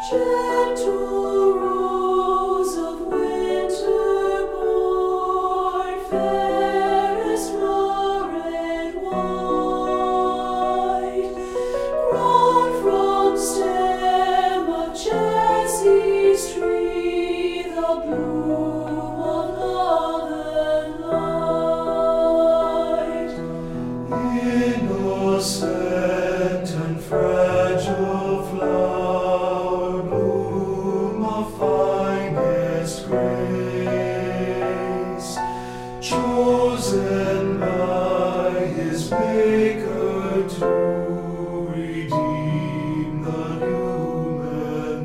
Gentle rose of winter born, fairest floret white, grown from stem of Jesse's tree, the bloom of love and light. Innocent and fragile flower, bloom of finest grace, chosen by his Maker to redeem the human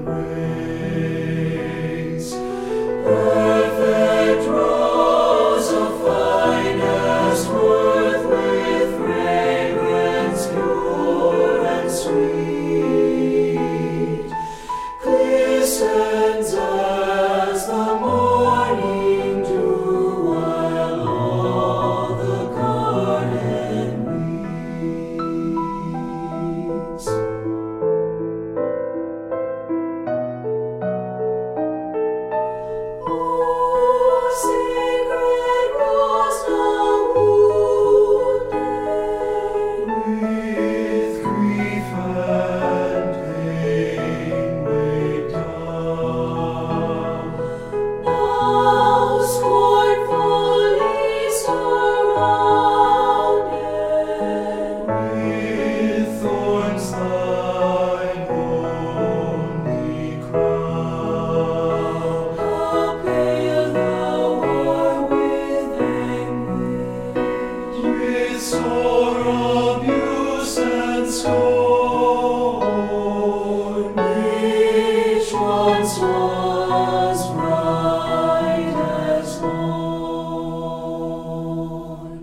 race. Perfect rose of finest worth, with fragrance pure and sweet, glistens as the morning dew, while all the garden weeps. Oh, sacred rose now wounded, with grief and pain weighed down, now scornfully surrounded, with thorns thine only crown. How pale thou art with anguish, with sore abuse and scorn, which once was bright as morn.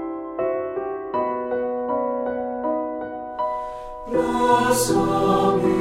Blossom